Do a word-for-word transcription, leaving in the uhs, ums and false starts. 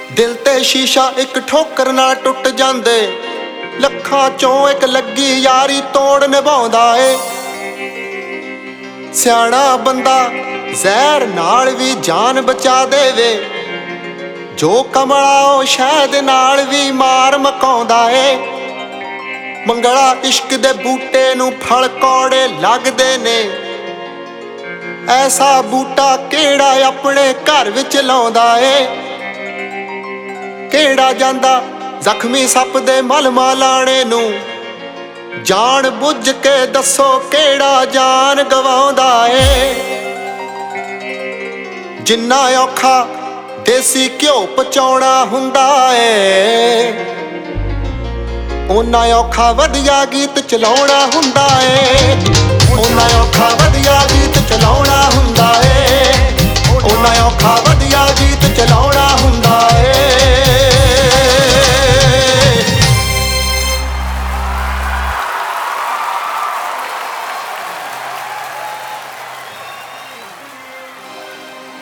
दिल ते शीशा एक ठोकर नाल टुट जांदे, लखां चों एक लगी यारी तोड़ निभाउंदा ए। सियाणा बंदा जहर नाल भी जान बचा देवे, जो कमला ओ शहद नाल भी मार मकाउंदा ए। मंगला इश्क दे बूटे नूं फल कौड़े लगदे ने, ऐसा बूटा केड़ा अपने घर विच लाउंदा ए। केड़ा जांदा जख्मी सप दे मलमा लाणे नूं, जान बुझ के दसो केड़ा जान गवाउंदा ए। जिन्ना औखा देसी घ्यो पचाउणा हुंदा ए, उन्ना औखा वधिया गीत चलाउणा हुंदा ए। उन्ना औखा वधिया गीत चलाउणा हुंदा ए, उन्ना औखा वधिया गीत चलाउणा हुंदा।